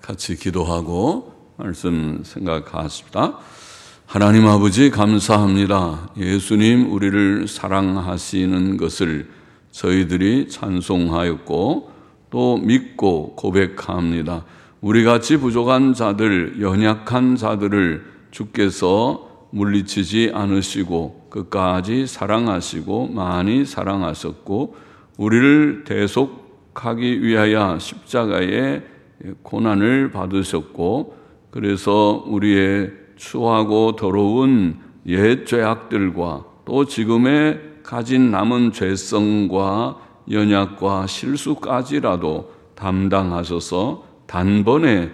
같이 기도하고 말씀 생각하십시다. 하나님 아버지 감사합니다. 예수님 우리를 사랑하시는 것을 저희들이 찬송하였고 또 믿고 고백합니다. 우리같이 부족한 자들, 연약한 자들을 주께서 물리치지 않으시고 끝까지 사랑하시고 많이 사랑하셨고 우리를 대속하기 위하여 십자가에 고난을 받으셨고 그래서 우리의 추하고 더러운 옛 죄악들과 또 지금의 가진 남은 죄성과 연약과 실수까지라도 담당하셔서 단번에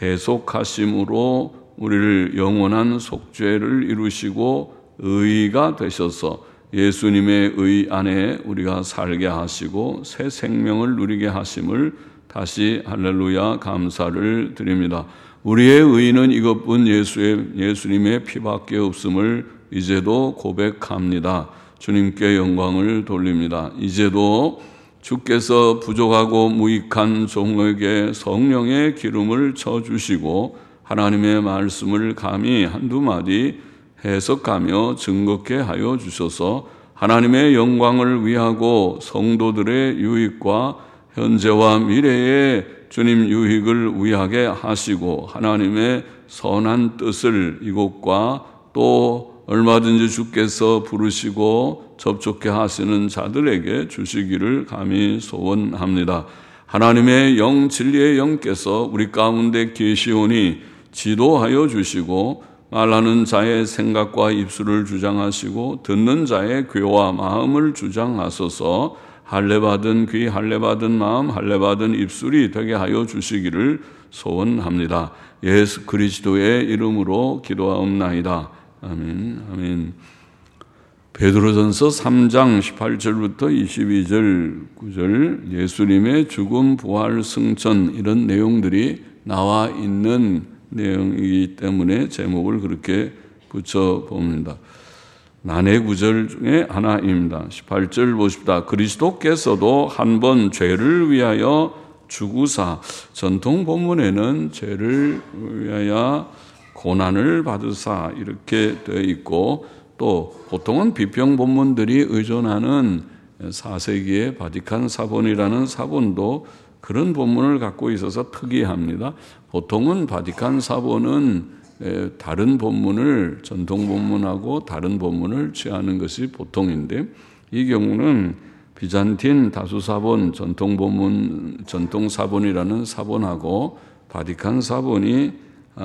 대속하심으로 우리를 영원한 속죄를 이루시고 의가 되셔서 예수님의 의 안에 우리가 살게 하시고 새 생명을 누리게 하심을 다시 할렐루야 감사를 드립니다. 우리의 의는 이것뿐 예수님의 피밖에 없음을 이제도 고백합니다. 주님께 영광을 돌립니다. 이제도 주께서 부족하고 무익한 종에게 성령의 기름을 쳐주시고 하나님의 말씀을 감히 한두 마디 해석하며 증거케 하여 주셔서 하나님의 영광을 위하고 성도들의 유익과 현재와 미래의 주님 유익을 위하게 하시고 하나님의 선한 뜻을 이곳과 또 얼마든지 주께서 부르시고 접촉해 하시는 자들에게 주시기를 감히 소원합니다. 하나님의 영 진리의 영께서 우리 가운데 계시오니 지도하여 주시고 말하는 자의 생각과 입술을 주장하시고 듣는 자의 귀와 마음을 주장하소서 할례받은 귀, 할례받은 마음, 할례받은 입술이 되게 하여 주시기를 소원합니다. 예수 그리스도의 이름으로 기도하옵나이다. 아멘. 아멘. 베드로전서 3장 18절부터 22절 9절 예수님의 죽음, 부활, 승천 이런 내용들이 나와 있는 내용이기 때문에 제목을 그렇게 붙여봅니다. 난해 구절 중에 하나입니다. 18절 보십시다. 그리스도께서도 한 번 죄를 위하여 죽으사 전통 본문에는 죄를 위하여 고난을 받으사 이렇게 되어 있고 또 보통은 비평 본문들이 의존하는 4세기의 바티칸 사본이라는 사본도 그런 본문을 갖고 있어서 특이합니다. 보통은 바티칸 사본은 다른 본문을 전통 본문하고 다른 본문을 취하는 것이 보통인데 이 경우는 비잔틴 다수 사본 전통 본문 전통 사본이라는 사본하고 바티칸 사본이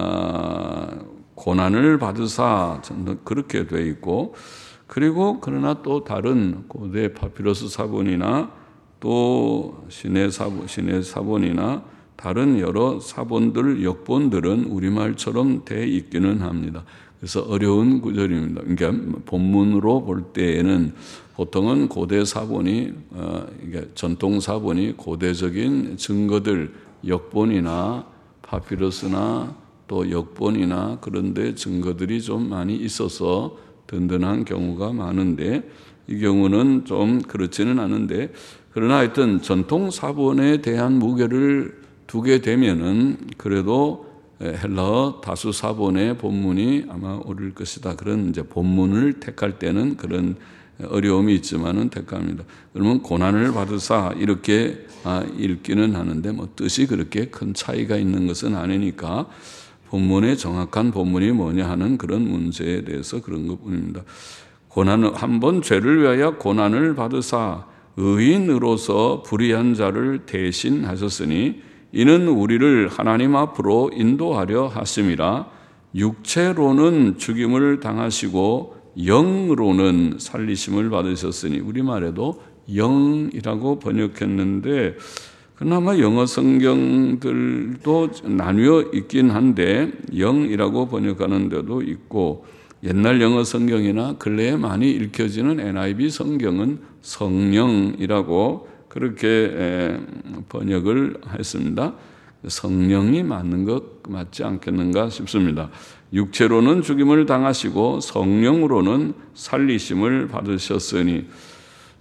고난을 받으사 그렇게 되어 있고 그리고 그러나 또 다른 고대 파피러스 사본이나 또 신해 사본이나 다른 여러 사본들, 역본들은 우리말처럼 돼 있기는 합니다. 그래서 어려운 구절입니다. 그러니까 본문으로 볼 때에는 보통은 고대 사본이, 전통 사본이 고대적인 증거들, 역본이나 파피러스나 또 역본이나 그런 데 증거들이 좀 많이 있어서 든든한 경우가 많은데 이 경우는 좀 그렇지는 않은데 그러나 하여튼 전통 사본에 대한 무게를 두게 되면은 그래도 헬라어 다수 사본의 본문이 아마 옳을 것이다. 그런 이제 본문을 택할 때는 그런 어려움이 있지만은 택합니다. 그러면 고난을 받으사 이렇게 읽기는 하는데 뭐 뜻이 그렇게 큰 차이가 있는 것은 아니니까 본문의 정확한 본문이 뭐냐 하는 그런 문제에 대해서 그런 것뿐입니다. 고난을 한번 죄를 위하여 고난을 받으사 의인으로서 불의한 자를 대신하셨으니 이는 우리를 하나님 앞으로 인도하려 하심이라. 육체로는 죽임을 당하시고 영으로는 살리심을 받으셨으니 우리말에도 영이라고 번역했는데 그나마 영어 성경들도 나뉘어 있긴 한데 영이라고 번역하는 데도 있고 옛날 영어 성경이나 근래에 많이 읽혀지는 NIV 성경은 성령이라고 그렇게 번역을 했습니다. 성령이 맞는 것 맞지 않겠는가 싶습니다. 육체로는 죽임을 당하시고 성령으로는 살리심을 받으셨으니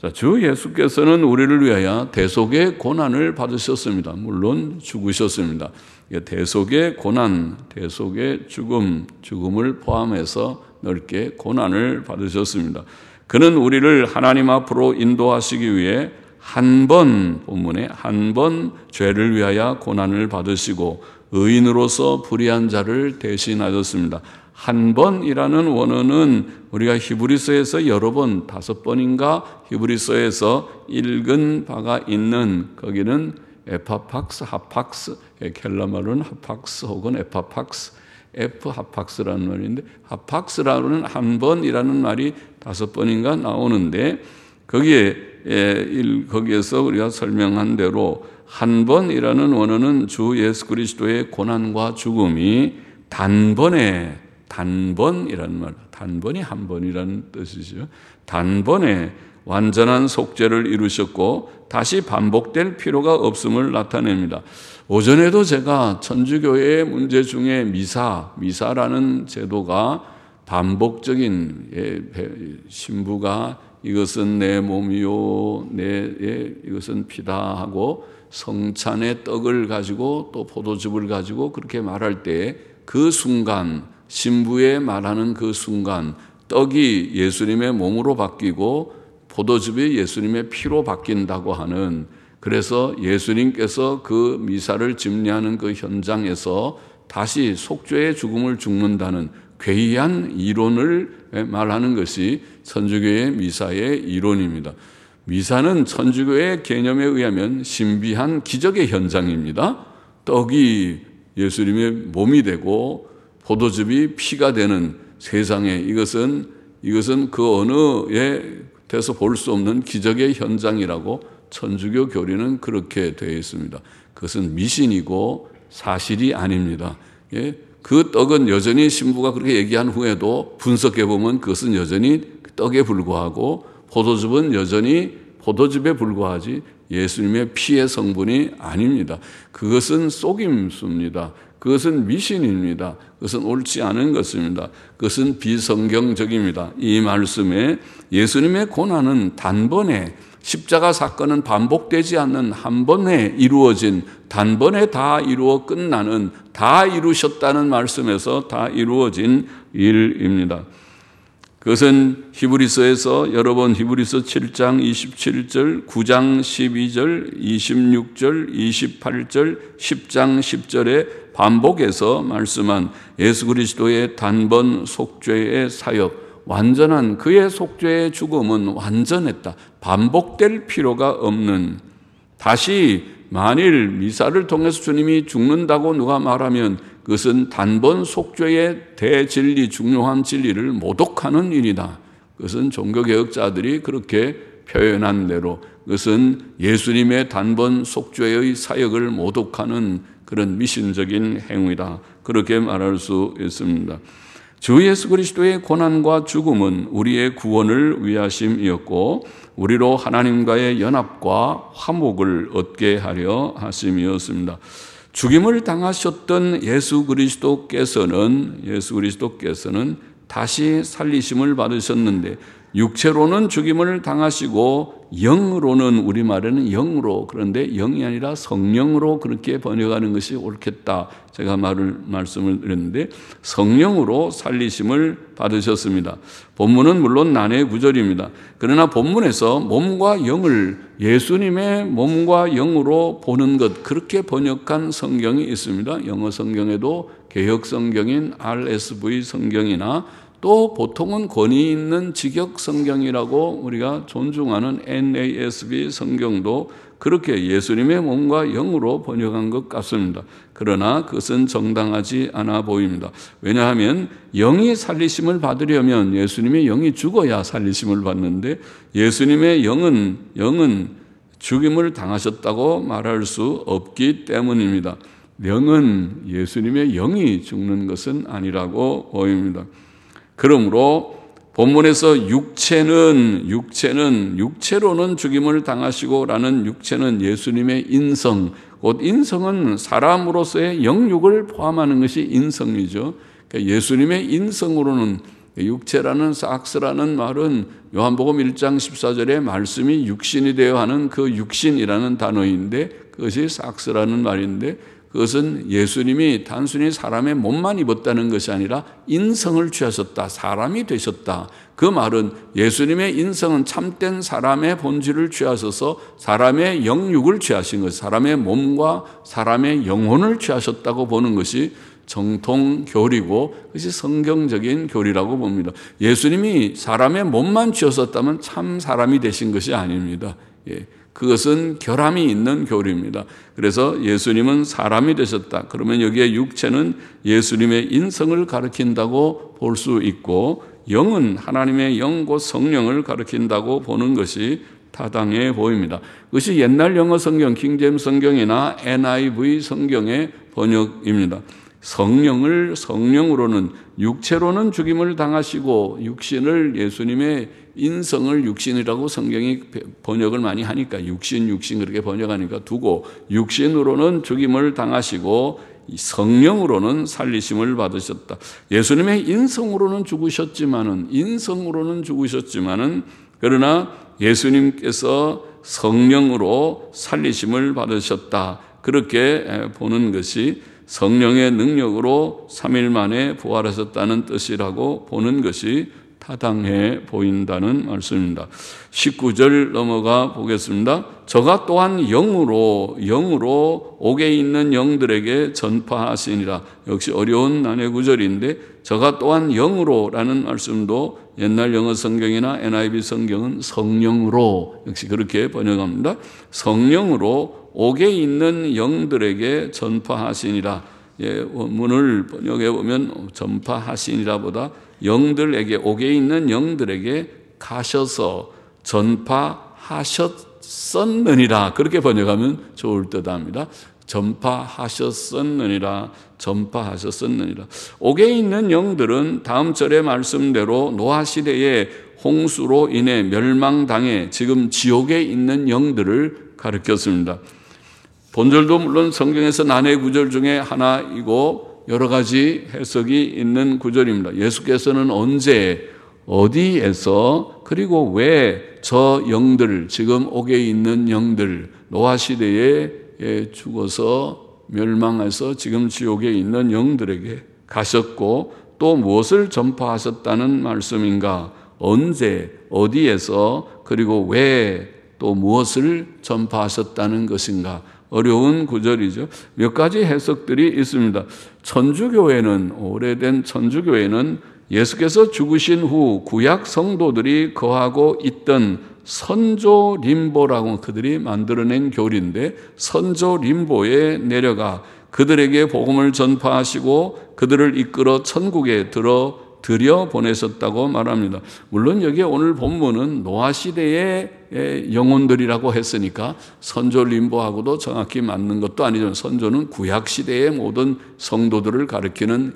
자, 주 예수께서는 우리를 위하여 대속의 고난을 받으셨습니다. 물론 죽으셨습니다. 대속의 고난, 대속의 죽음을 포함해서 넓게 고난을 받으셨습니다. 그는 우리를 하나님 앞으로 인도하시기 위해 본문에 한 번 죄를 위하여 고난을 받으시고 의인으로서 불의한 자를 대신하셨습니다. 한 번이라는 원어는 우리가 히브리서에서 여러 번, 5번인가 히브리서에서 읽은 바가 있는, 거기는 에파팍스, 하팍스, 켈라말은 하팍스 혹은 에파팍스, 하팍스라는 말인데, 하팍스라는 한 번이라는 말이 5번인가 나오는데, 거기에서 우리가 설명한 대로 한 번이라는 원어는 주 예수 그리스도의 고난과 죽음이 단번이라는 말, 단번이 한 번이라는 뜻이죠. 단번에 완전한 속죄를 이루셨고 다시 반복될 필요가 없음을 나타냅니다. 오전에도 제가 천주교의 문제 중에 미사라는 제도가 반복적인, 신부가 이것은 내 몸이요, 이것은 피다 하고 성찬의 떡을 가지고 또 포도즙을 가지고 그렇게 말할 때 그 순간, 신부의 말하는 그 순간 떡이 예수님의 몸으로 바뀌고 포도즙이 예수님의 피로 바뀐다고 하는, 그래서 예수님께서 그 미사를 집례하는 그 현장에서 다시 속죄의 죽음을 죽는다는 괴이한 이론을 말하는 것이 천주교의 미사의 이론입니다. 미사는 천주교의 개념에 의하면 신비한 기적의 현장입니다. 떡이 예수님의 몸이 되고 포도즙이 피가 되는 세상에, 이것은 그 어느 데서 볼 수 없는 기적의 현장이라고 천주교 교리는 그렇게 되어 있습니다. 그것은 미신이고 사실이 아닙니다. 그 떡은 여전히 신부가 그렇게 얘기한 후에도 분석해 보면 그것은 여전히 떡에 불과하고 포도즙은 여전히 포도즙에 불과하지 예수님의 피의 성분이 아닙니다. 그것은 속임수입니다. 그것은 미신입니다. 그것은 옳지 않은 것입니다. 그것은 비성경적입니다. 이 말씀에 예수님의 고난은 단번에, 십자가 사건은 반복되지 않는 한 번에 이루어진, 단번에 다 이루어 끝나는, 다 이루셨다는 말씀에서 다 이루어진 일입니다. 그것은 히브리서에서 여러 번 히브리서 7장 27절, 9장 12절, 26절, 28절, 10장 10절에 반복해서 말씀한 예수 그리스도의 단번 속죄의 사역, 완전한 그의 속죄의 죽음은 완전했다. 반복될 필요가 없는, 다시 만일 미사를 통해서 주님이 죽는다고 누가 말하면 그것은 단번 속죄의 대진리, 중요한 진리를 모독하는 일이다. 그것은 종교개혁자들이 그렇게 표현한 대로 그것은 예수님의 단번 속죄의 사역을 모독하는 그런 미신적인 행위다. 그렇게 말할 수 있습니다. 주 예수 그리스도의 고난과 죽음은 우리의 구원을 위하심이었고 우리로 하나님과의 연합과 화목을 얻게 하려 하심이었습니다. 죽임을 당하셨던 예수 그리스도께서는 다시 살리심을 받으셨는데 육체로는 죽임을 당하시고 영으로는, 우리말에는 영으로, 그런데 영이 아니라 성령으로 그렇게 번역하는 것이 옳겠다. 제가 말씀을 드렸는데 성령으로 살리심을 받으셨습니다. 본문은 물론 난해 구절입니다. 그러나 본문에서 몸과 영을 예수님의 몸과 영으로 보는 것, 그렇게 번역한 성경이 있습니다. 영어 성경에도 개역 성경인 RSV 성경이나 또 보통은 권위 있는 직역 성경이라고 우리가 존중하는 NASB 성경도 그렇게 예수님의 몸과 영으로 번역한 것 같습니다. 그러나 그것은 정당하지 않아 보입니다. 왜냐하면 영이 살리심을 받으려면 예수님의 영이 죽어야 살리심을 받는데 예수님의 영은 죽임을 당하셨다고 말할 수 없기 때문입니다. 영은, 예수님의 영이 죽는 것은 아니라고 보입니다. 그러므로 본문에서 육체로는 죽임을 당하시고라는 육체는 예수님의 인성, 곧 인성은 사람으로서의 영육을 포함하는 것이 인성이죠. 그러니까 예수님의 인성으로는 육체라는 삭스라는 말은 요한복음 1장 14절에 말씀이 육신이 되어 하는 그 육신이라는 단어인데 그것이 삭스라는 말인데 그것은 예수님이 단순히 사람의 몸만 입었다는 것이 아니라 인성을 취하셨다. 사람이 되셨다. 그 말은 예수님의 인성은 참된 사람의 본질을 취하셔서 사람의 영육을 취하신 것, 사람의 몸과 사람의 영혼을 취하셨다고 보는 것이 정통 교리고 그것이 성경적인 교리라고 봅니다. 예수님이 사람의 몸만 취하셨다면 참 사람이 되신 것이 아닙니다. 그것은 결함이 있는 교리입니다. 그래서 예수님은 사람이 되셨다. 그러면 여기에 육체는 예수님의 인성을 가리킨다고 볼 수 있고 영은 하나님의 영 곧 성령을 가리킨다고 보는 것이 타당해 보입니다. 그것이 옛날 영어 성경, 킹제임스 성경이나 NIV 성경의 번역입니다. 성령을 성령으로는 육체로는 죽임을 당하시고 육신을 예수님의 인성을 육신이라고 성경이 번역을 많이 하니까 육신 그렇게 번역하니까 두고 육신으로는 죽임을 당하시고 성령으로는 살리심을 받으셨다. 예수님의 인성으로는 죽으셨지만은 그러나 예수님께서 성령으로 살리심을 받으셨다. 그렇게 보는 것이 성령의 능력으로 3일 만에 부활하셨다는 뜻이라고 보는 것이 타당해 보인다는 말씀입니다. 19절 넘어가 보겠습니다. 저가 또한 영으로 옥에 있는 영들에게 전파하시니라. 역시 어려운 난해 구절인데 저가 또한 영으로라는 말씀도 옛날 영어 성경이나 NIV 성경은 성령으로 역시 그렇게 번역합니다. 성령으로 옥에 있는 영들에게 전파하시니라. 원문을 번역해 보면 전파하시니라보다 영들에게 옥에 있는 영들에게 가셔서 전파하셨었느니라 그렇게 번역하면 좋을 듯합니다. 전파하셨었느니라. 옥에 있는 영들은 다음 절의 말씀대로 노아 시대의 홍수로 인해 멸망당해 지금 지옥에 있는 영들을 가리켰습니다. 본절도 물론 성경에서 난해 구절 중에 하나이고 여러 가지 해석이 있는 구절입니다. 예수께서는 언제 어디에서 그리고 왜 저 영들 지금 옥에 있는 영들 노아 시대에 죽어서 멸망해서 지금 지옥에 있는 영들에게 가셨고 또 무엇을 전파하셨다는 말씀인가? 언제 어디에서 그리고 왜 또 무엇을 전파하셨다는 것인가? 어려운 구절이죠. 몇 가지 해석들이 있습니다. 오래된 천주교회는 예수께서 죽으신 후 구약 성도들이 거하고 있던 선조 림보라고 그들이 만들어낸 교리인데 선조 림보에 내려가 그들에게 복음을 전파하시고 그들을 이끌어 천국에 들여 보내셨다고 말합니다. 물론 여기에 오늘 본문은 노아 시대의 영혼들이라고 했으니까 선조 림보하고도 정확히 맞는 것도 아니죠. 선조는 구약 시대의 모든 성도들을 가리키는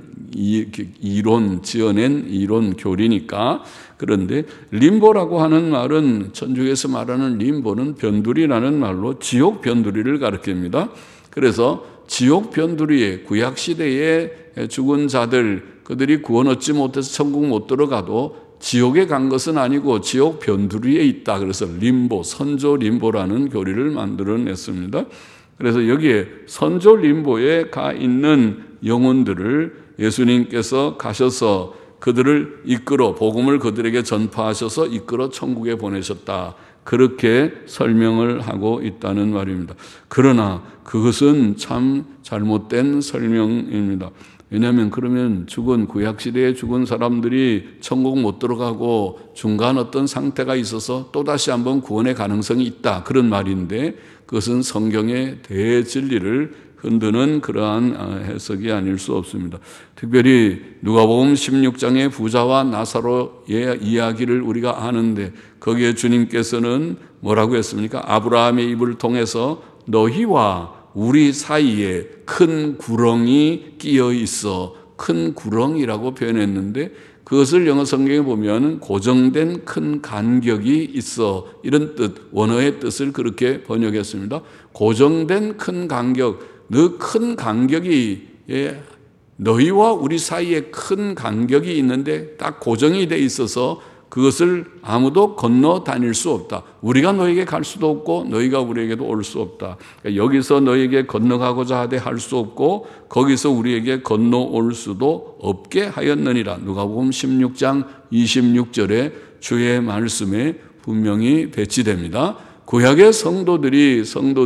지어낸 이론 교리니까. 그런데 림보라고 하는 말은 천주교에서 말하는 림보는 변두리라는 말로 지옥 변두리를 가리킵니다. 그래서 지옥 변두리에 구약 시대에 죽은 자들 그들이 구원 얻지 못해서 천국 못 들어가도 지옥에 간 것은 아니고 지옥 변두리에 있다. 그래서 림보, 선조 림보라는 교리를 만들어냈습니다. 그래서 여기에 선조 림보에 가 있는 영혼들을 예수님께서 가셔서 그들을 이끌어 복음을 그들에게 전파하셔서 이끌어 천국에 보내셨다. 그렇게 설명을 하고 있다는 말입니다. 그러나 그것은 참 잘못된 설명입니다. 왜냐하면 그러면 구약시대에 죽은 사람들이 천국 못 들어가고 중간 어떤 상태가 있어서 또다시 한번 구원의 가능성이 있다. 그런 말인데 그것은 성경의 대진리를 흔드는 그러한 해석이 아닐 수 없습니다. 특별히 누가복음 16장의 부자와 나사로의 이야기를 우리가 아는데 거기에 주님께서는 뭐라고 했습니까? 아브라함의 입을 통해서 너희와 우리 사이에 큰 구렁이 끼어 있어. 큰 구렁이라고 표현했는데 그것을 영어 성경에 보면 고정된 큰 간격이 있어. 이런 뜻, 원어의 뜻을 그렇게 번역했습니다. 고정된 큰 간격, 너 큰 간격이 너희와 우리 사이에 큰 간격이 있는데 딱 고정이 돼 있어서 그것을 아무도 건너 다닐 수 없다. 우리가 너에게 갈 수도 없고 너희가 우리에게도 올 수 없다. 그러니까 여기서 너에게 건너가고자 하되 할 수 없고 거기서 우리에게 건너올 수도 없게 하였느니라. 누가복음 16장 26절에 주의 말씀에 분명히 배치됩니다. 구약의 성도들이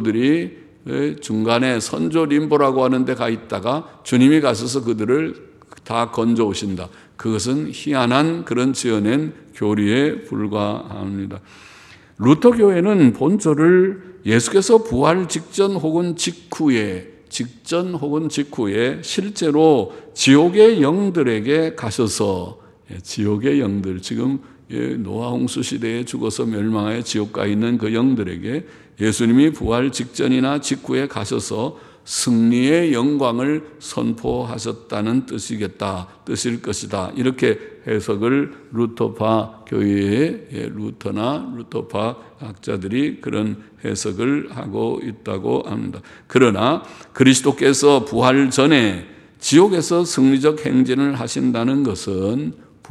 중간에 선조 림보라고 하는 데 가 있다가 주님이 가셔서 그들을 다 건져 오신다. 그것은 희한한 그런 지어낸 교리에 불과합니다. 루터 교회는 본조를 예수께서 부활 직전 혹은 직후에 실제로 지옥의 영들에게 가셔서, 지옥의 영들, 지금 노아 홍수 시대에 죽어서 멸망하여 지옥 가 있는 그 영들에게 예수님이 부활 직전이나 직후에 가셔서 승리의 영광을 선포하셨다는 뜻일 것이다. 이렇게 해석을 루터파 교회의 루터파 학자들이 그런 해석을 하고 있다고 합니다. 그러나 그리스도께서 부활 전에 지옥에서 승리적 행진을 하신다는 것은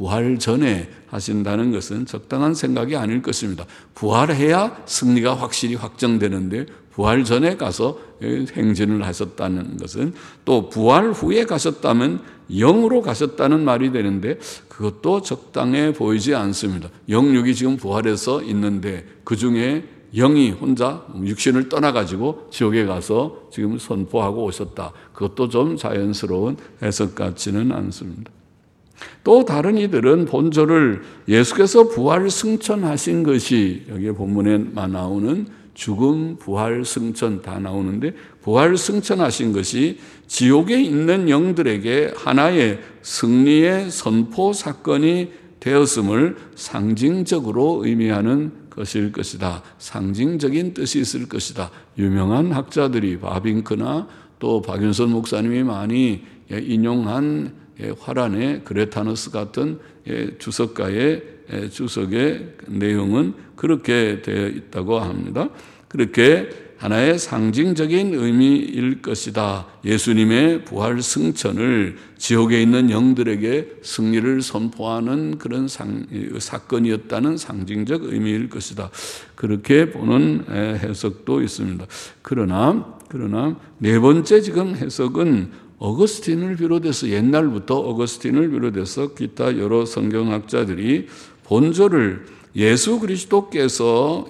적당한 생각이 아닐 것입니다. 부활해야 승리가 확실히 확정되는데 부활 전에 가서 행진을 하셨다는 것은, 또 부활 후에 가셨다면 영으로 가셨다는 말이 되는데 그것도 적당해 보이지 않습니다. 영육이 지금 부활해서 있는데 그중에 영이 혼자 육신을 떠나가지고 지옥에 가서 지금 선포하고 오셨다. 그것도 좀 자연스러운 해석 같지는 않습니다. 또 다른 이들은 본조를 예수께서 부활 승천하신 것이, 여기 본문에 나오는 죽음, 부활, 승천 다 나오는데 부활 승천하신 것이 지옥에 있는 영들에게 하나의 승리의 선포 사건이 되었음을 상징적으로 의미하는 것일 것이다. 상징적인 뜻이 있을 것이다. 유명한 학자들이 바빙크나 또 박윤선 목사님이 많이 인용한 화란의 그레타너스 같은 주석가의 주석의 내용은 그렇게 되어 있다고 합니다. 그렇게 하나의 상징적인 의미일 것이다. 예수님의 부활 승천을 지옥에 있는 영들에게 승리를 선포하는 그런 사건이었다는 상징적 의미일 것이다. 그렇게 보는 해석도 있습니다. 그러나 네 번째 지금 해석은 어거스틴을 비롯해서, 옛날부터 어거스틴을 비롯해서 기타 여러 성경학자들이 본조를 예수 그리스도께서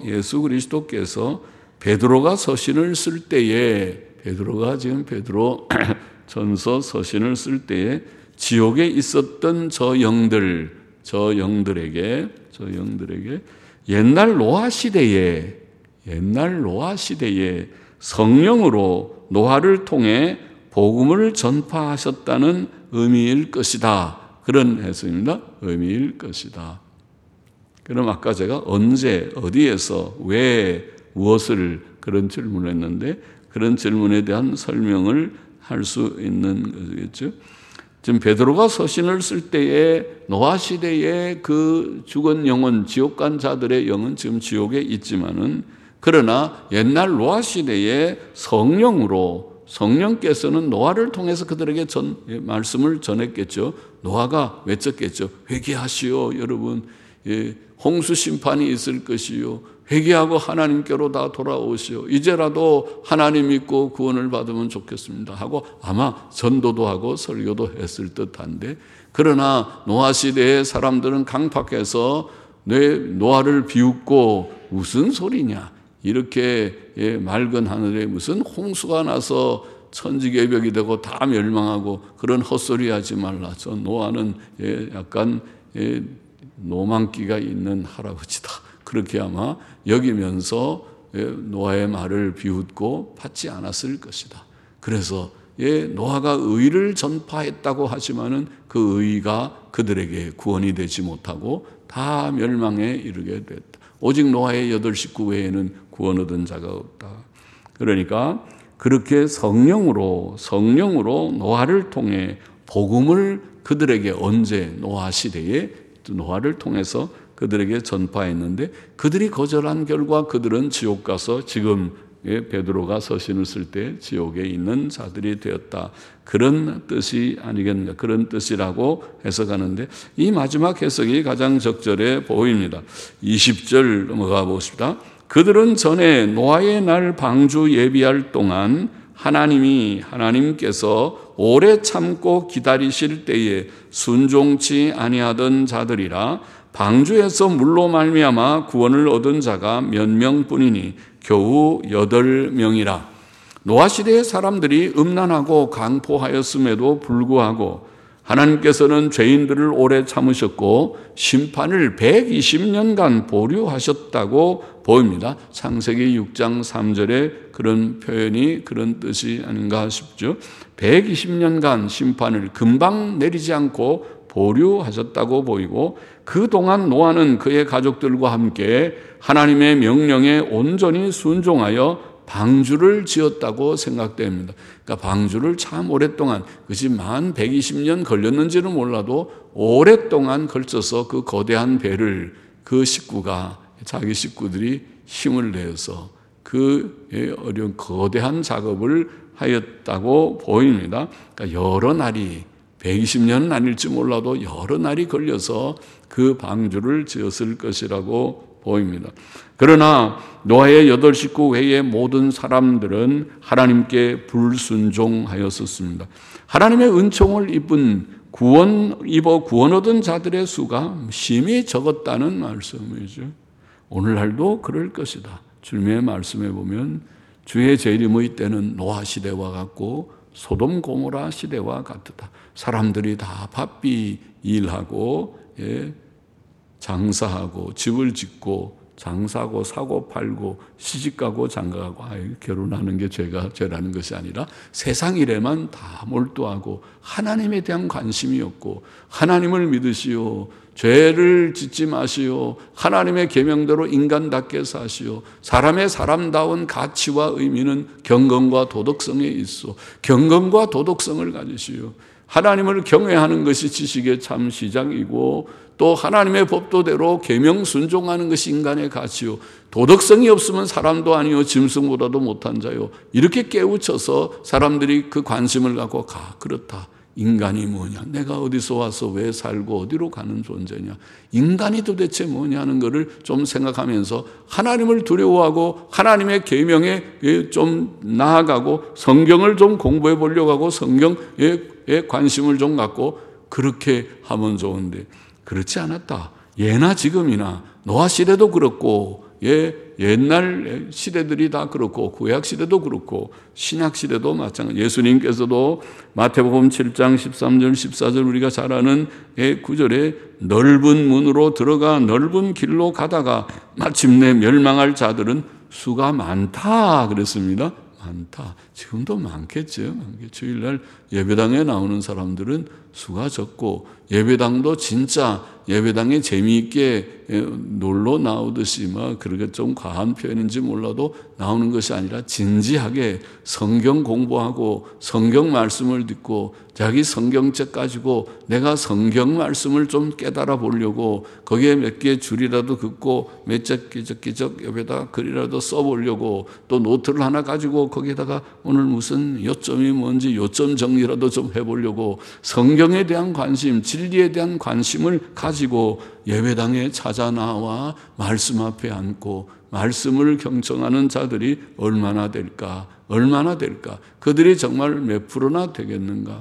베드로가 서신을 쓸 때에, 베드로가 지금 베드로 전서 서신을 쓸 때에 지옥에 있었던 저 영들에게 옛날 노아 시대에 성령으로 노아를 통해 복음을 전파하셨다는 의미일 것이다. 그런 해석입니다. 의미일 것이다. 그럼 아까 제가 언제, 어디에서, 왜, 무엇을 그런 질문을 했는데 그런 질문에 대한 설명을 할 수 있는 거겠죠. 지금 베드로가 서신을 쓸 때에 노아 시대의 그 죽은 영혼, 지옥 간 자들의 영은 지금 지옥에 있지만은, 그러나 옛날 노아 시대에 성령께서는 노아를 통해서 그들에게 말씀을 전했겠죠. 노아가 외쳤겠죠. 회개하시오, 여러분. 홍수 심판이 있을 것이요. 회개하고 하나님께로 다 돌아오시오. 이제라도 하나님 믿고 구원을 받으면 좋겠습니다 하고 아마 전도도 하고 설교도 했을 듯한데, 그러나 노아 시대의 사람들은 강팍해서 노아를 비웃고 무슨 소리냐, 이렇게 맑은 하늘에 무슨 홍수가 나서 천지개벽이 되고 다 멸망하고 그런 헛소리 하지 말라. 저 노아는 약간 노망기가 있는 할아버지다. 그렇게 아마 여기면서 노아의 말을 비웃고 받지 않았을 것이다. 그래서 노아가 의를 전파했다고 하지만은 그 의가 그들에게 구원이 되지 못하고 다 멸망에 이르게 됐다. 오직 노아의 8 식구 외에는 구원 얻은 자가 없다. 그러니까 그렇게 성령으로 노아를 통해 복음을 그들에게, 언제, 노아 시대에 노아를 통해서 그들에게 전파했는데 그들이 거절한 결과 그들은 지옥 가서 지금 베드로가 서신을 쓸 때 지옥에 있는 자들이 되었다. 그런 뜻이 아니겠는가. 그런 뜻이라고 해석하는데 이 마지막 해석이 가장 적절해 보입니다. 20절 넘어가 보십시다. 그들은 전에 노아의 날 방주 예비할 동안 하나님께서 오래 참고 기다리실 때에 순종치 아니하던 자들이라. 방주에서 물로 말미암아 구원을 얻은 자가 몇 명뿐이니 겨우 8명이라. 노아 시대의 사람들이 음란하고 강포하였음에도 불구하고 하나님께서는 죄인들을 오래 참으셨고 심판을 120년간 보류하셨다고 보입니다. 창세기 6장 3절에 그런 표현이 그런 뜻이 아닌가 싶죠. 120년간 심판을 금방 내리지 않고 보류하셨다고 보이고 그동안 노아는 그의 가족들과 함께 하나님의 명령에 온전히 순종하여 방주를 지었다고 생각됩니다. 그러니까 방주를 참 오랫동안, 그것이 만 120년 걸렸는지는 몰라도 오랫동안 걸쳐서 그 거대한 배를 그 식구가, 자기 식구들이 힘을 내어서 그 어려운 거대한 작업을 하였다고 보입니다. 그러니까 여러 날이 120년은 아닐지 몰라도 여러 날이 걸려서 그 방주를 지었을 것이라고 보입니다. 그러나 노아의 8식구 외의 모든 사람들은 하나님께 불순종하였었습니다. 하나님의 은총을 구원 얻은 자들의 수가 심히 적었다는 말씀이죠. 오늘날도 그럴 것이다. 주님의 말씀에 보면 주의 재림의 때는 노아 시대와 같고 소돔 고모라 시대와 같다. 사람들이 다 바삐 일하고 장사하고 집을 짓고 장사하고 사고 팔고 시집가고 장가가고 결혼하는 게 죄라는 것이 아니라 세상 일에만 다 몰두하고 하나님에 대한 관심이 없고 하나님을 믿으시오. 죄를 짓지 마시오. 하나님의 계명대로 인간답게 사시오. 사람의 사람다운 가치와 의미는 경건과 도덕성에 있어. 경건과 도덕성을 가지시오. 하나님을 경외하는 것이 지식의 참 시작이고 또 하나님의 법도대로 계명 순종하는 것이 인간의 가치요. 도덕성이 없으면 사람도 아니요 짐승보다도 못한 자요. 이렇게 깨우쳐서 사람들이 그 관심을 갖고 그렇다. 인간이 뭐냐? 내가 어디서 와서 왜 살고 어디로 가는 존재냐? 인간이 도대체 뭐냐는 것을 좀 생각하면서 하나님을 두려워하고 하나님의 계명에 좀 나아가고 성경을 좀 공부해 보려고 하고 성경에 관심을 좀 갖고 그렇게 하면 좋은데 그렇지 않았다. 예나 지금이나 노아 시대도 그렇고 옛날 시대들이 다 그렇고 구약 시대도 그렇고 신약 시대도 마찬가지. 예수님께서도 마태복음 7장 13절 14절 우리가 잘 아는 9절에 넓은 문으로 들어가 넓은 길로 가다가 마침내 멸망할 자들은 수가 많다 그랬습니다. 많다. 지금도 많겠죠. 주일날 예배당에 나오는 사람들은 수가 적고 예배당도 진짜 예배당에 재미있게 놀러 나오듯이 그렇게 좀 과한 표현인지 몰라도 나오는 것이 아니라 진지하게 성경 공부하고 성경 말씀을 듣고 자기 성경책 가지고 내가 성경 말씀을 좀 깨달아 보려고 거기에 몇 개 줄이라도 긋고 몇 장 끼적끼적 옆에다 글이라도 써보려고 또 노트를 하나 가지고 거기에다가 오늘 무슨 요점이 뭔지 요점 정리라도 좀 해보려고 성경에 대한 관심, 진리에 대한 관심을 가지고 예배당에 찾아 나와 말씀 앞에 앉고 말씀을 경청하는 자들이 얼마나 될까? 얼마나 될까? 그들이 정말 몇 프로나 되겠는가?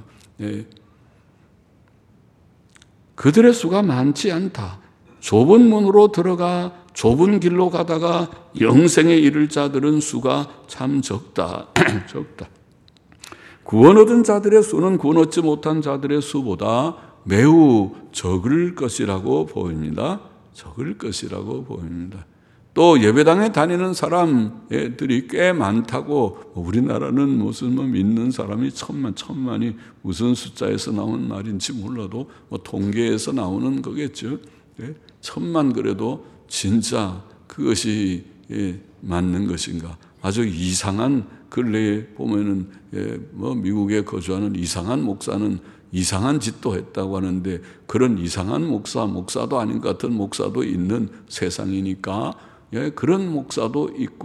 그들의 수가 많지 않다. 좁은 문으로 들어가 좁은 길로 가다가 영생에 이를 자들은 수가 참 적다. 적다. 구원 얻은 자들의 수는 구원 얻지 못한 자들의 수보다 매우 적을 것이라고 보입니다. 적을 것이라고 보입니다. 또 예배당에 다니는 사람들이 꽤 많다고 우리나라는 무슨 믿는 사람이 천만이 무슨 숫자에서 나온 말인지 몰라도 통계에서 나오는 거겠죠. 1000만 그래도 진짜 그것이 맞는 것인가? 아주 이상한 근래에 보면은 미국에 거주하는 이상한 목사는 이상한 짓도 했다고 하는데 그런 이상한 목사도 아닌 것 같은 목사도 있는 세상이니까 그런 목사도 있고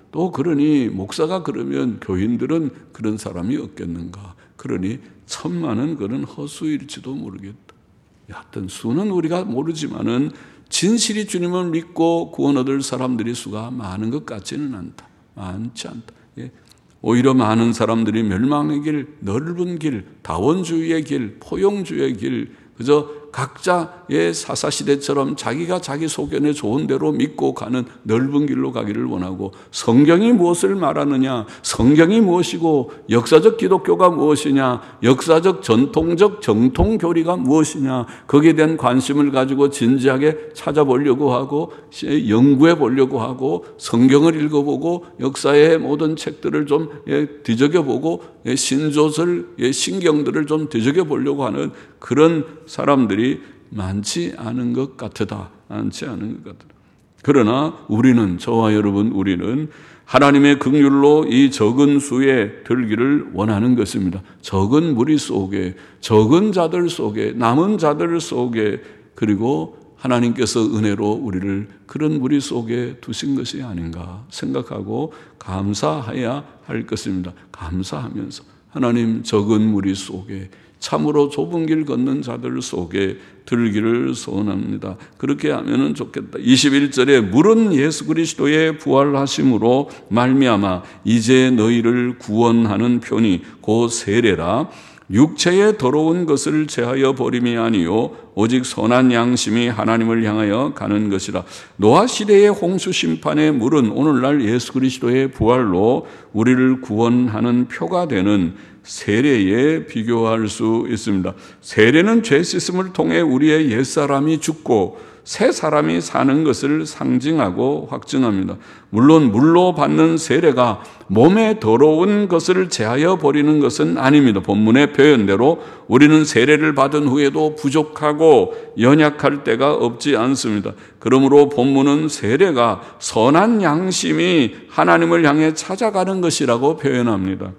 또 그러니 목사가 그러면 교인들은 그런 사람이 없겠는가. 그러니 천만은 그런 허수일지도 모르겠다. 하여튼 수는 우리가 모르지만은 진실이 주님을 믿고 구원 얻을 사람들의 수가 많은 것 같지는 않다. 많지 않다. 예. 오히려 많은 사람들이 멸망의 길, 넓은 길, 다원주의의 길, 포용주의의 길, 그저 각자의 사사시대처럼 자기가 자기 소견에 좋은 대로 믿고 가는 넓은 길로 가기를 원하고, 성경이 무엇을 말하느냐, 성경이 무엇이고 역사적 기독교가 무엇이냐, 역사적 전통적 정통교리가 무엇이냐, 거기에 대한 관심을 가지고 진지하게 찾아보려고 하고 연구해 보려고 하고 성경을 읽어보고 역사의 모든 책들을 좀 뒤적여보고 신조설, 신경들을 좀 뒤적여보려고 하는 그런 사람들이 많지 않은 것 같다. 많지 않은 것 같다. 그러나 우리는, 저와 여러분, 우리는 하나님의 긍휼로 이 적은 수에 들기를 원하는 것입니다. 적은 무리 속에, 적은 자들 속에, 남은 자들 속에, 그리고 하나님께서 은혜로 우리를 그런 무리 속에 두신 것이 아닌가 생각하고 감사해야 할 것입니다. 감사하면서 하나님, 적은 무리 속에, 참으로 좁은 길 걷는 자들 속에 들기를 소원합니다. 그렇게 하면 좋겠다. 21절에 물은 예수 그리스도의 부활하심으로 말미암아 이제 너희를 구원하는 편이 곧 세례라. 육체에 더러운 것을 제하여 버림이 아니요 오직 선한 양심이 하나님을 향하여 가는 것이라. 노아 시대의 홍수 심판의 물은 오늘날 예수 그리스도의 부활로 우리를 구원하는 표가 되는 세례에 비교할 수 있습니다. 세례는 죄 씻음을 통해 우리의 옛사람이 죽고 새 사람이 사는 것을 상징하고 확증합니다. 물론 물로 받는 세례가 몸에 더러운 것을 제하여 버리는 것은 아닙니다. 본문의 표현대로 우리는 세례를 받은 후에도 부족하고 연약할 때가 없지 않습니다. 그러므로 본문은 세례가 선한 양심이 하나님을 향해 찾아가는 것이라고 표현합니다.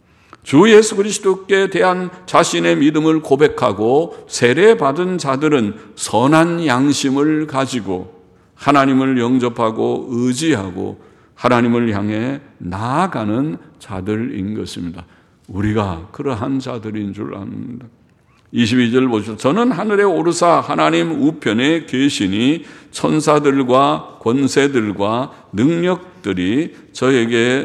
주 예수 그리스도께 대한 자신의 믿음을 고백하고 세례받은 자들은 선한 양심을 가지고 하나님을 영접하고 의지하고 하나님을 향해 나아가는 자들인 것입니다. 우리가 그러한 자들인 줄 압니다. 22절 보시죠. 저는 하늘에 오르사 하나님 우편에 계시니 천사들과 권세들과 능력들이 저에게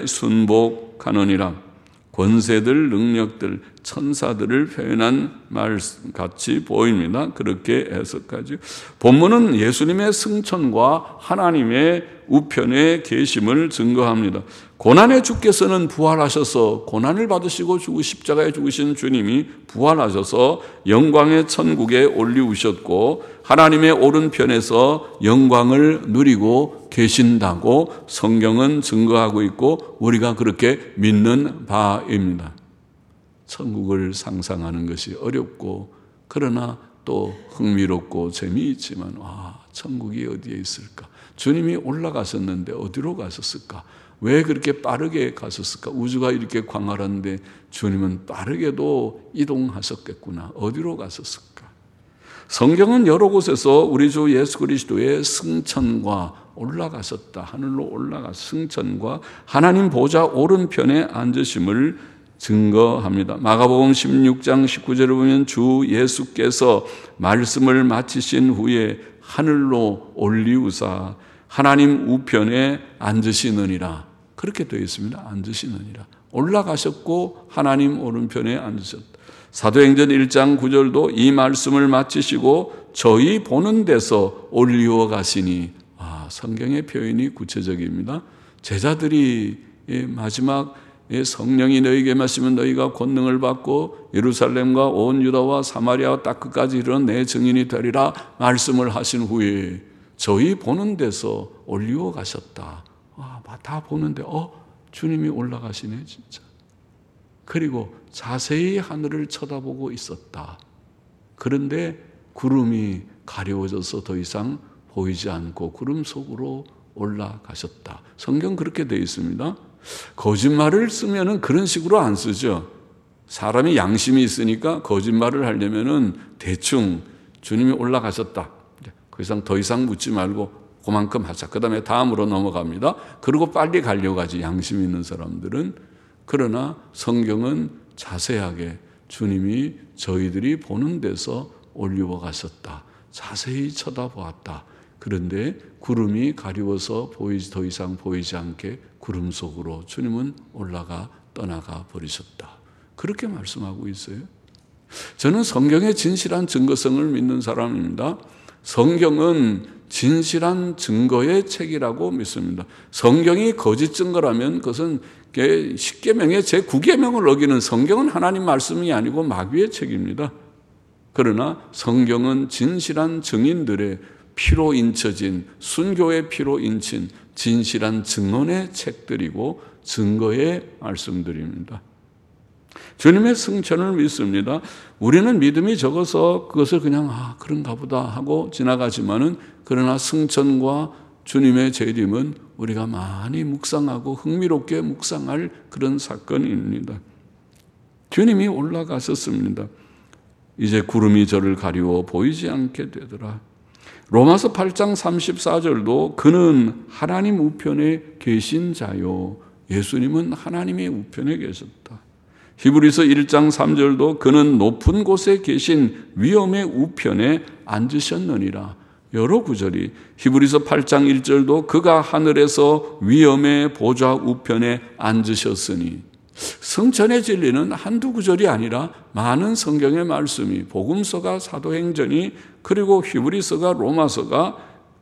순복하느니라. 권세들, 능력들, 천사들을 표현한 말 같이 보입니다. 그렇게 해석하죠. 본문은 예수님의 승천과 하나님의 우편에 계심을 증거합니다. 고난의 주께서는 부활하셔서 고난을 받으시고 십자가에 죽으신 주님이 부활하셔서 영광의 천국에 올리우셨고 하나님의 오른편에서 영광을 누리고 계신다고 성경은 증거하고 있고 우리가 그렇게 믿는 바입니다. 천국을 상상하는 것이 어렵고 그러나 또 흥미롭고 재미있지만 천국이 어디에 있을까? 주님이 올라가셨는데 어디로 가셨을까? 왜 그렇게 빠르게 가셨을까? 우주가 이렇게 광활한데 주님은 빠르게도 이동하셨겠구나. 어디로 가셨을까? 성경은 여러 곳에서 우리 주 예수 그리스도의 승천과 올라가셨다, 하늘로 올라가 승천과 하나님 보좌 오른편에 앉으심을 증거합니다. 마가복음 16장 19절을 보면 주 예수께서 말씀을 마치신 후에 하늘로 올리우사 하나님 우편에 앉으시느니라. 그렇게 되어 있습니다. 앉으시느니라. 올라가셨고 하나님 오른편에 앉으셨다. 사도행전 1장 9절도 이 말씀을 마치시고 저희 보는 데서 올리워 가시니. 성경의 표현이 구체적입니다. 제자들이 마지막 성령이 너희에게 마시면 너희가 권능을 받고 예루살렘과 온 유다와 사마리아와 딱 끝까지 이르는 내 증인이 되리라 말씀을 하신 후에 저희 보는 데서 올리워 가셨다. 다 보는데 주님이 올라가시네 진짜. 그리고 자세히 하늘을 쳐다보고 있었다. 그런데 구름이 가려워져서 더 이상 보이지 않고 구름 속으로 올라가셨다. 성경 그렇게 되어 있습니다. 거짓말을 쓰면은 그런 식으로 안 쓰죠. 사람이 양심이 있으니까 거짓말을 하려면은 대충 주님이 올라가셨다. 그 이상 더 이상 묻지 말고 그만큼 하자. 그 다음에 다음으로 넘어갑니다. 그리고 빨리 가려고 하지, 양심 있는 사람들은. 그러나 성경은 자세하게 주님이 저희들이 보는 데서 올리워 가셨다. 자세히 쳐다보았다. 그런데 구름이 가리워서 더 이상 보이지 않게 구름 속으로 주님은 떠나가 버리셨다. 그렇게 말씀하고 있어요. 저는 성경의 진실한 증거성을 믿는 사람입니다. 성경은 진실한 증거의 책이라고 믿습니다. 성경이 거짓 증거라면 그것은 십계명의 제9계명을 어기는, 성경은 하나님 말씀이 아니고 마귀의 책입니다. 그러나 성경은 진실한 증인들의 피로 인쳐진, 순교의 피로 인친 진실한 증언의 책들이고 증거의 말씀들입니다. 주님의 승천을 믿습니다. 우리는 믿음이 적어서 그것을 그냥 그런가 보다 하고 지나가지만은, 그러나 승천과 주님의 재림은 우리가 많이 묵상하고 흥미롭게 묵상할 그런 사건입니다. 주님이 올라가셨습니다. 이제 구름이 저를 가리워 보이지 않게 되더라. 로마서 8장 34절도 그는 하나님 우편에 계신 자요. 예수님은 하나님의 우편에 계셨다. 히브리서 1장 3절도 그는 높은 곳에 계신 위엄의 우편에 앉으셨느니라. 여러 구절이, 히브리서 8장 1절도 그가 하늘에서 위엄의 보좌 우편에 앉으셨으니, 승천의 진리는 한두 구절이 아니라 많은 성경의 말씀이, 복음서가, 사도행전이, 그리고 히브리서가, 로마서가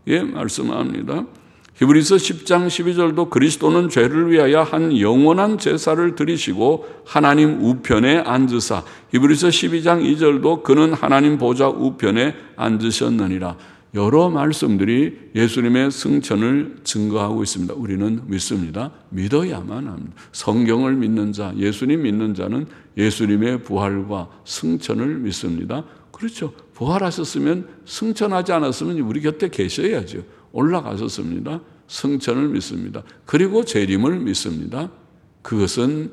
말씀합니다. 히브리서 10장 12절도 그리스도는 죄를 위하여 한 영원한 제사를 드리시고 하나님 우편에 앉으사, 히브리서 12장 2절도 그는 하나님 보좌 우편에 앉으셨느니라. 여러 말씀들이 예수님의 승천을 증거하고 있습니다. 우리는 믿습니다. 믿어야만 합니다. 성경을 믿는 자, 예수님 믿는 자는 예수님의 부활과 승천을 믿습니다. 그렇죠. 부활하셨으면, 승천하지 않았으면 우리 곁에 계셔야죠. 올라가셨습니다. 승천을 믿습니다. 그리고 재림을 믿습니다. 그것은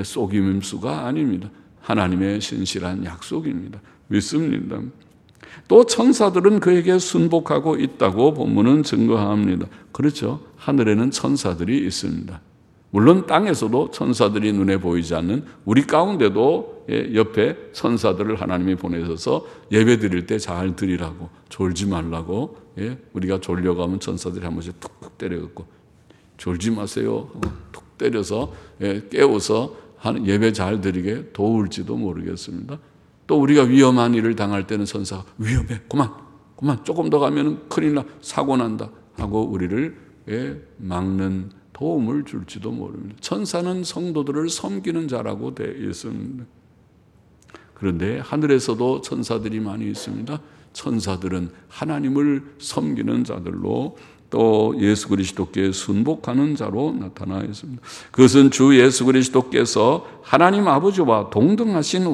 속임수가 아닙니다. 하나님의 신실한 약속입니다. 믿습니다. 또 천사들은 그에게 순복하고 있다고 본문은 증거합니다. 그렇죠. 하늘에는 천사들이 있습니다. 물론 땅에서도 천사들이 눈에 보이지 않는, 우리 가운데도 옆에 천사들을 하나님이 보내셔서 예배 드릴 때 잘 드리라고, 졸지 말라고, 우리가 졸려가면 천사들이 한 번씩 툭툭 때려갖고 졸지 마세요 하고 툭 때려서 깨워서 예배 잘 드리게 도울지도 모르겠습니다. 또 우리가 위험한 일을 당할 때는 천사가 위험해, 그만 조금 더 가면 큰일 나, 사고 난다 하고 우리를 막는 도움을 줄지도 모릅니다. 천사는 성도들을 섬기는 자라고 되어 있습니다. 그런데 하늘에서도 천사들이 많이 있습니다. 천사들은 하나님을 섬기는 자들로, 또 예수 그리스도께 순복하는 자로 나타나 있습니다. 그것은 주 예수 그리스도께서 하나님 아버지와 동등하신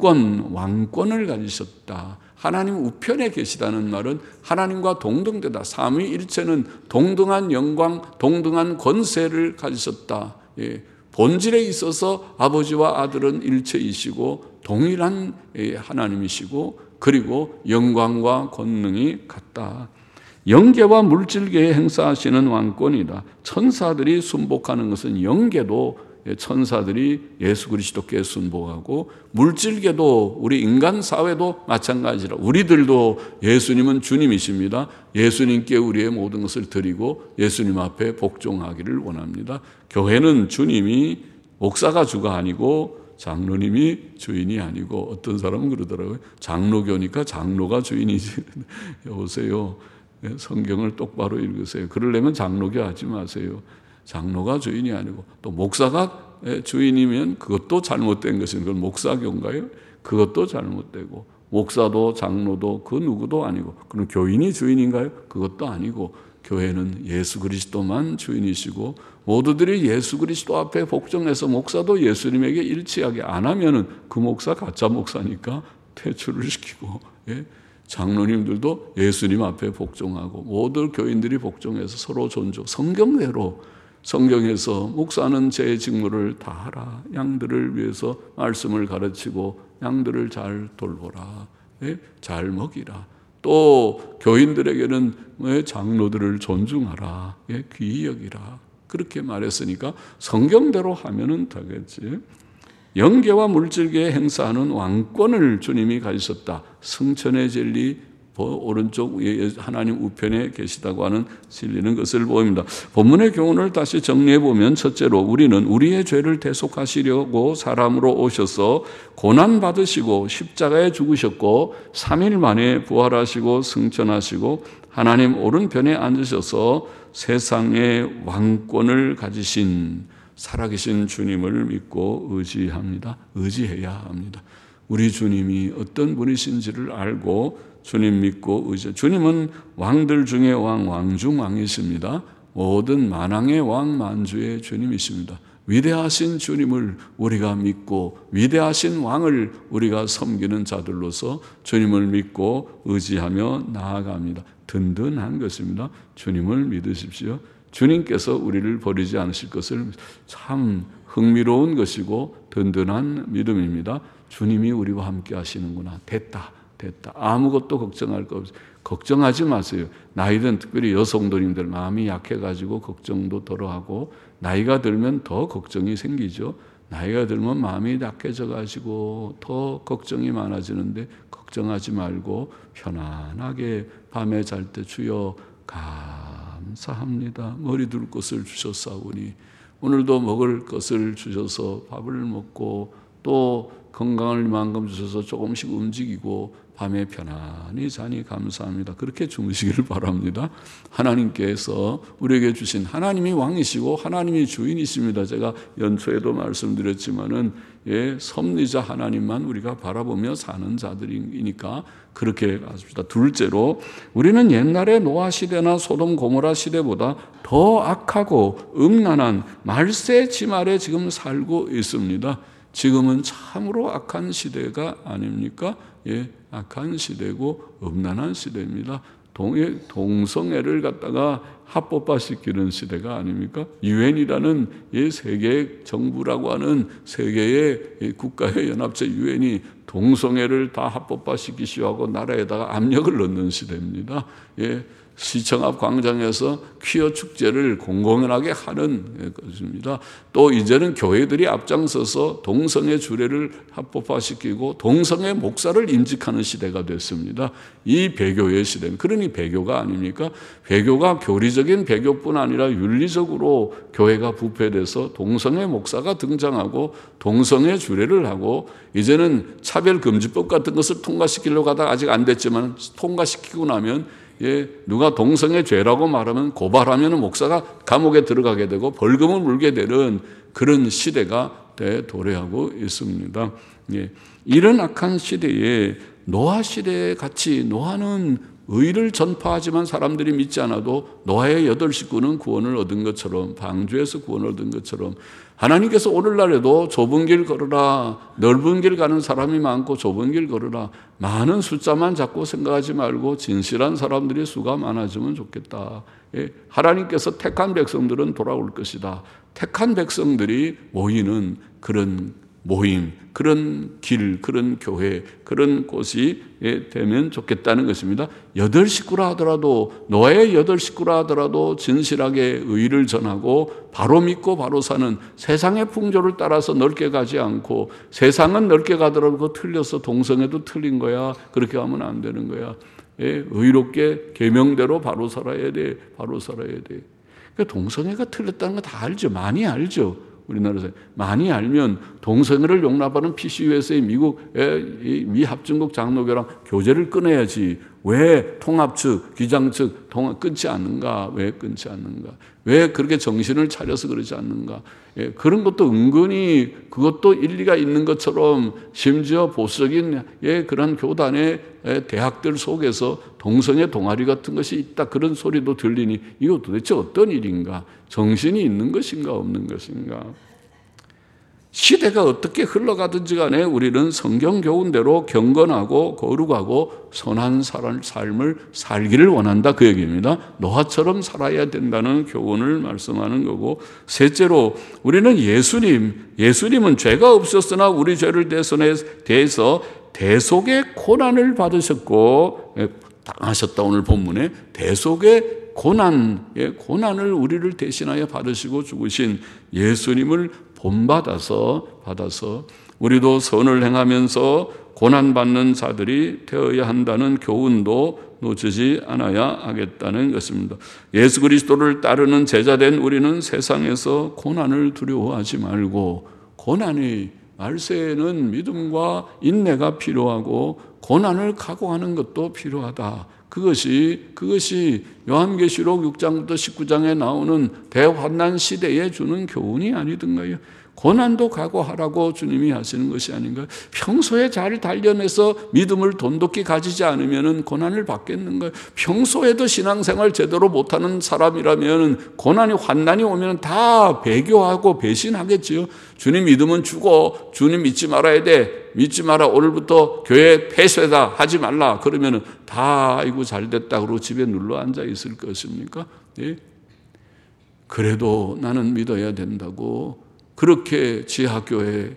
왕권을 가지셨다. 하나님 우편에 계시다는 말은 하나님과 동등되다. 삼위일체는 동등한 영광, 동등한 권세를 가지셨다. 본질에 있어서 아버지와 아들은 일체이시고 동일한 하나님이시고, 그리고 영광과 권능이 같다. 영계와 물질계에 행사하시는 왕권이다. 천사들이 순복하는 것은 영계도 천사들이 예수 그리스도께 순복하고, 물질계도 우리 인간 사회도 마찬가지라. 우리들도 예수님은 주님이십니다. 예수님께 우리의 모든 것을 드리고 예수님 앞에 복종하기를 원합니다. 교회는 주님이, 목사가 주가 아니고 장로님이 주인이 아니고, 어떤 사람은 그러더라고요. 장로교니까 장로가 주인이지. 여보세요. 성경을 똑바로 읽으세요. 그러려면 장로교 하지 마세요. 장로가 주인이 아니고, 또 목사가 주인이면 그것도 잘못된 것인, 그건 목사교인가요? 그것도 잘못되고, 목사도 장로도 그 누구도 아니고, 그럼 교인이 주인인가요? 그것도 아니고, 교회는 예수 그리스도만 주인이시고, 모두들이 예수 그리스도 앞에 복종해서 목사도 예수님에게 일치하게 안 하면은 그 목사 가짜 목사니까 퇴출을 시키고, 장로님들도 예수님 앞에 복종하고, 모든 교인들이 복종해서 서로 존중, 성경대로, 성경에서 목사는 제 직무를 다하라, 양들을 위해서 말씀을 가르치고 양들을 잘 돌보라, 잘 먹이라, 또 교인들에게는 장로들을 존중하라, 귀히 여기라, 그렇게 말했으니까 성경대로 하면은 되겠지. 영계와 물질계에 행사하는 왕권을 주님이 가지셨다. 승천의 진리, 오른쪽 하나님 우편에 계시다고 하는 진리는 것을 보입니다. 본문의 교훈을 다시 정리해 보면, 첫째로 우리는 우리의 죄를 대속하시려고 사람으로 오셔서 고난 받으시고 십자가에 죽으셨고 3일 만에 부활하시고 승천하시고 하나님 오른편에 앉으셔서 세상의 왕권을 가지신 살아계신 주님을 믿고 의지합니다. 의지해야 합니다. 우리 주님이 어떤 분이신지를 알고 주님 믿고 의지. 주님은 왕들 중에 왕, 왕중 왕이십니다. 모든 만왕의 왕, 만주의 주님이십니다. 위대하신 주님을 우리가 믿고 위대하신 왕을 우리가 섬기는 자들로서 주님을 믿고 의지하며 나아갑니다. 든든한 것입니다. 주님을 믿으십시오. 주님께서 우리를 버리지 않으실 것을 참 흥미로운 것이고 든든한 믿음입니다. 주님이 우리와 함께 하시는구나. 됐다. 아무것도 걱정할 거 없어요. 걱정하지 마세요. 나이든 특별히 여성도님들 마음이 약해가지고 걱정도 덜어하고, 나이가 들면 더 걱정이 생기죠. 나이가 들면 마음이 약해져가지고 더 걱정이 많아지는데, 걱정하지 말고 편안하게 밤에 잘 때 주여 감사합니다. 머리 둘 것을 주셨사오니 오늘도 먹을 것을 주셔서 밥을 먹고 또 건강을 이만큼 주셔서 조금씩 움직이고 밤에 편안히 자니 감사합니다. 그렇게 주무시기를 바랍니다. 하나님께서 우리에게 주신, 하나님이 왕이시고 하나님이 주인이십니다. 제가 연초에도 말씀드렸지만은 섭리자 하나님만 우리가 바라보며 사는 자들이니까 그렇게 하십시다. 둘째로 우리는 옛날의 노아 시대나 소돔 고모라 시대보다 더 악하고 음란한 말세 지말에 지금 살고 있습니다. 지금은 참으로 악한 시대가 아닙니까? 악한 시대고 음란한 시대입니다. 동성애를 갖다가 합법화시키는 시대가 아닙니까? 유엔이라는 세계 정부라고 하는 세계의 국가의 연합체 유엔이 동성애를 다 합법화시키시고 나라에다가 압력을 넣는 시대입니다. 시청 앞 광장에서 퀴어 축제를 공공연하게 하는 것입니다. 또 이제는 교회들이 앞장서서 동성애 주례를 합법화시키고 동성애 목사를 임직하는 시대가 됐습니다. 이 배교의 시대는, 그러니 배교가 아닙니까? 배교가 교리적인 배교뿐 아니라 윤리적으로 교회가 부패돼서 동성애 목사가 등장하고 동성애 주례를 하고, 이제는 차별금지법 같은 것을 통과시키려고 하다가 아직 안 됐지만 통과시키고 나면 누가 동성애 죄라고 말하면 고발하면 목사가 감옥에 들어가게 되고 벌금을 물게 되는 그런 시대가 도래하고 있습니다. 이런 악한 시대에 노아 시대에 같이, 노아는 의를 전파하지만 사람들이 믿지 않아도 노아의 8식구는 구원을 얻은 것처럼, 방주에서 구원을 얻은 것처럼 하나님께서 오늘날에도 좁은 길 걸으라, 넓은 길 가는 사람이 많고 좁은 길 걸으라, 많은 숫자만 자꾸 생각하지 말고 진실한 사람들의 수가 많아지면 좋겠다. 하나님께서 택한 백성들은 돌아올 것이다. 택한 백성들이 모이는 그런 모임, 그런 길, 그런 교회, 그런 곳이 되면 좋겠다는 것입니다. 8식구라 하더라도, 노아의 8식구라 하더라도 진실하게 의를 전하고 바로 믿고 바로 사는, 세상의 풍조를 따라서 넓게 가지 않고, 세상은 넓게 가더라도 틀려서 동성애도 틀린 거야, 그렇게 하면 안 되는 거야. 의롭게 계명대로 바로 살아야 돼. 바로 살아야 돼. 그러니까 동성애가 틀렸다는 거 다 알죠. 많이 알죠. 우리나라에서 많이 알면 동성애를 용납하는 PCUS의 미국의 미합중국 장로교랑 교제를 끊어야지. 왜 통합 측, 기장 측 끊지 않는가? 왜 끊지 않는가? 왜 그렇게 정신을 차려서 그러지 않는가? 그런 것도 은근히 그것도 일리가 있는 것처럼, 심지어 보수적인 그런 교단의 대학들 속에서 동성애 동아리 같은 것이 있다, 그런 소리도 들리니 이거 도대체 어떤 일인가? 정신이 있는 것인가 없는 것인가? 시대가 어떻게 흘러가든지 간에 우리는 성경 교훈대로 경건하고 거룩하고 선한 삶을 살기를 원한다, 그 얘기입니다. 노아처럼 살아야 된다는 교훈을 말씀하는 거고, 셋째로 우리는 예수님은 죄가 없었으나 우리 죄를 대해서 대속의 고난을 받으셨고, 당하셨다. 오늘 본문에 대속의 고난을 우리를 대신하여 받으시고 죽으신 예수님을 본받아서 우리도 선을 행하면서 고난받는 자들이 되어야 한다는 교훈도 놓치지 않아야 하겠다는 것입니다. 예수 그리스도를 따르는 제자된 우리는 세상에서 고난을 두려워하지 말고, 고난이 말세에는 믿음과 인내가 필요하고 고난을 각오하는 것도 필요하다. 그것이 요한계시록 6장부터 19장에 나오는 대환난 시대에 주는 교훈이 아니던가요? 고난도 각오하라고 주님이 하시는 것이 아닌가요? 평소에 잘 단련해서 믿음을 돈독히 가지지 않으면 고난을 받겠는가요? 평소에도 신앙생활 제대로 못하는 사람이라면 고난이 환난이 오면 다 배교하고 배신하겠지요. 주님 믿으면 죽어. 주님 믿지 말아야 돼. 믿지 마라. 오늘부터 교회 폐쇄다. 하지 말라. 그러면 다 아이고 잘됐다 그러고 집에 눌러 앉아 있을 것입니까? 예? 그래도 나는 믿어야 된다고 그렇게 지하교회에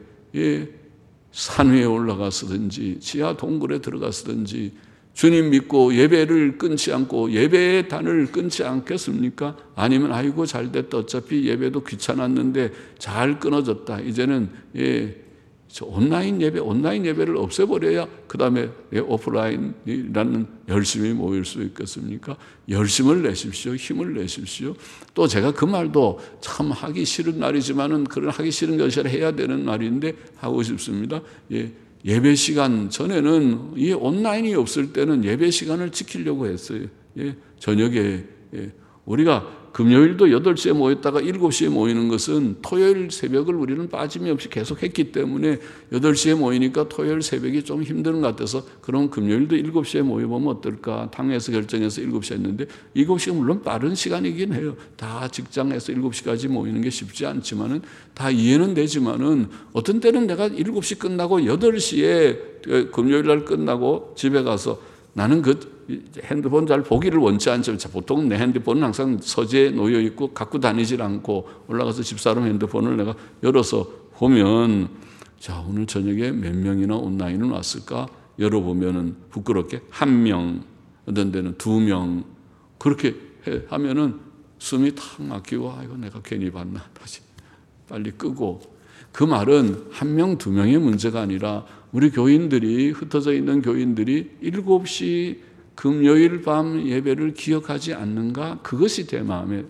산 위에 올라가서든지 지하 동굴에 들어가서든지 주님 믿고 예배를 끊지 않고 예배의 단을 끊지 않겠습니까? 아니면 아이고 잘됐다. 어차피 예배도 귀찮았는데 잘 끊어졌다. 이제는 온라인 예배를 없애버려야 그 다음에 오프라인이라는 열심히 모일 수 있겠습니까? 열심을 내십시오. 힘을 내십시오. 또 제가 그 말도 참 하기 싫은 말이지만은 그런 하기 싫은 것을 해야 되는 말인데 하고 싶습니다. 예배 시간 전에는 이 온라인이 없을 때는 예배 시간을 지키려고 했어요. 저녁에 우리가 금요일도 8시에 모였다가 7시에 모이는 것은 토요일 새벽을 우리는 빠짐없이 계속 했기 때문에 8시에 모이니까 토요일 새벽이 좀 힘든 것 같아서 그럼 금요일도 7시에 모여보면 어떨까? 당에서 결정해서 7시에 했는데 7시가 물론 빠른 시간이긴 해요. 다 직장에서 7시까지 모이는 게 쉽지 않지만은 다 이해는 되지만은 어떤 때는 내가 7시 끝나고 8시에 금요일 날 끝나고 집에 가서 나는 핸드폰 잘 보기를 원치 않지만 보통 내 핸드폰은 항상 서재에 놓여 있고 갖고 다니질 않고 올라가서 집사람 핸드폰을 내가 열어서 보면 자 오늘 저녁에 몇 명이나 온라인은 왔을까? 열어보면은 부끄럽게 1명, 어떤 데는 2명 그렇게 하면은 숨이 탁 막히고 아이고 내가 괜히 봤나 다시 빨리 끄고 그 말은 1명, 2명의 문제가 아니라 우리 교인들이 흩어져 있는 교인들이 7시 금요일 밤 예배를 기억하지 않는가? 그것이 제 마음에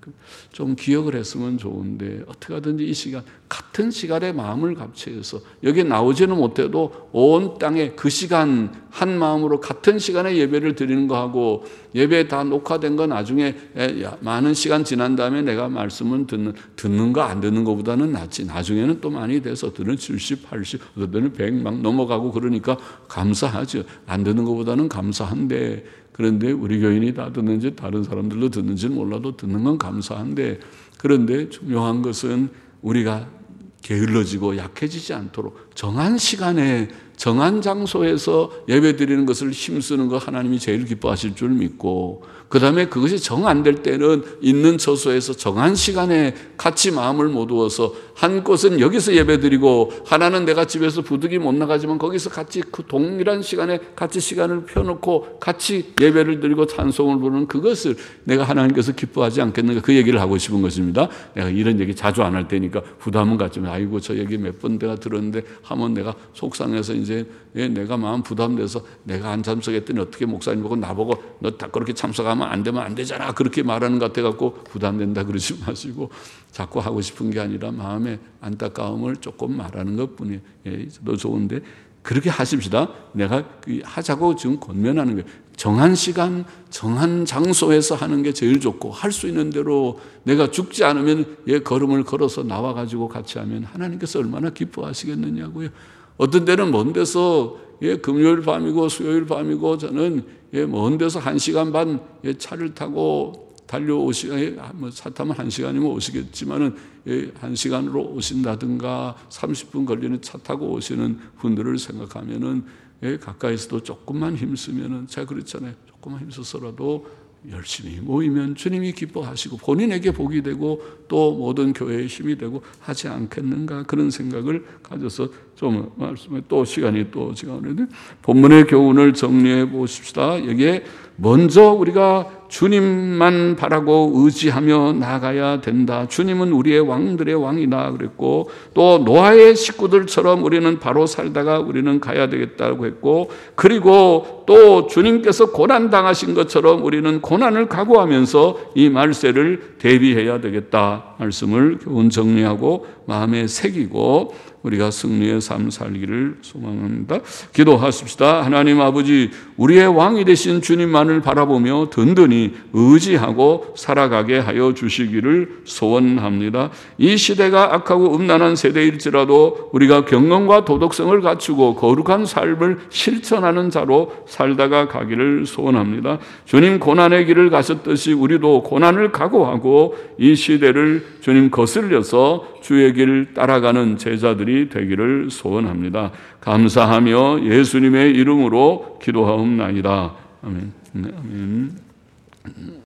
좀 기억을 했으면 좋은데 어떻게 하든지 이 시간 같은 시간에 마음을 합쳐서 여기에 나오지는 못해도 온 땅에 그 시간 한 마음으로 같은 시간에 예배를 드리는 거하고 예배 다 녹화된 거 나중에 많은 시간 지난 다음에 내가 말씀을 듣는 거 안 듣는 것보다는 낫지. 나중에는 또 많이 돼서 들은 70, 80, 어떤 때는 100 막 넘어가고 그러니까 감사하죠. 안 듣는 것보다는 감사한데 그런데 우리 교인이 다 듣는지 다른 사람들도 듣는지는 몰라도 듣는 건 감사한데 그런데 중요한 것은 우리가 게을러지고 약해지지 않도록 정한 시간에 정한 장소에서 예배드리는 것을 힘쓰는 거 하나님이 제일 기뻐하실 줄 믿고 그 다음에 그것이 정 안 될 때는 있는 처소에서 정한 시간에 같이 마음을 모두어서 한 곳은 여기서 예배드리고 하나는 내가 집에서 부득이 못 나가지만 거기서 같이 그 동일한 시간에 같이 시간을 펴놓고 같이 예배를 드리고 찬송을 부르는 그것을 내가 하나님께서 기뻐하지 않겠는가 그 얘기를 하고 싶은 것입니다. 내가 이런 얘기 자주 안 할 테니까 부담은 갖지만 아이고 저 얘기 몇 번 내가 들었는데 하면 내가 속상해서 이제 내가 마음 부담돼서 내가 안 참석했더니 어떻게 목사님 보고 나보고 너 다 그렇게 참석하면 안 되면 안 되잖아 그렇게 말하는 것 같아갖고 부담된다 그러지 마시고 자꾸 하고 싶은 게 아니라 마음의 안타까움을 조금 말하는 것뿐이에요. 너 좋은데 그렇게 하십시다. 내가 하자고 지금 권면하는 거예요. 정한 시간, 정한 장소에서 하는 게 제일 좋고 할 수 있는 대로 내가 죽지 않으면 걸음을 걸어서 나와가지고 같이 하면 하나님께서 얼마나 기뻐하시겠느냐고요. 어떤 때는 먼 데서 금요일 밤이고 수요일 밤이고 저는 먼 데서 1시간 반 차를 타고 차 타면 1시간이면 오시겠지만은 1시간으로 오신다든가 30분 걸리는 차 타고 오시는 분들을 생각하면은 가까이서도 조금만 힘쓰면은 제가 그렇잖아요. 조금만 힘써서라도 열심히 모이면 주님이 기뻐하시고 본인에게 복이 되고 또 모든 교회의 힘이 되고 하지 않겠는가, 그런 생각을 가져서 좀 말씀에 또 시간이 또 지나는데 본문의 교훈을 정리해 보십시다. 여기에 먼저 우리가 주님만 바라고 의지하며 나아가야 된다. 주님은 우리의 왕들의 왕이다 그랬고, 또 노아의 식구들처럼 우리는 바로 살다가 우리는 가야 되겠다고 했고, 그리고 또 주님께서 고난 당하신 것처럼 우리는 고난을 각오하면서 이 말세를 대비해야 되겠다 말씀을 교훈 정리하고 마음에 새기고 우리가 승리의 삶 살기를 소망합니다. 기도하십시다. 하나님 아버지, 우리의 왕이 되신 주님만을 바라보며 든든히 의지하고 살아가게 하여 주시기를 소원합니다. 이 시대가 악하고 음란한 세대일지라도 우리가 경건과 도덕성을 갖추고 거룩한 삶을 실천하는 자로 살다가 가기를 소원합니다. 주님 고난의 길을 가셨듯이 우리도 고난을 각오하고 이 시대를 주님 거슬려서 주의 길 따라가는 제자들이 되기를 소원합니다. 감사하며 예수님의 이름으로 기도하옵나이다. 아멘. 아멘.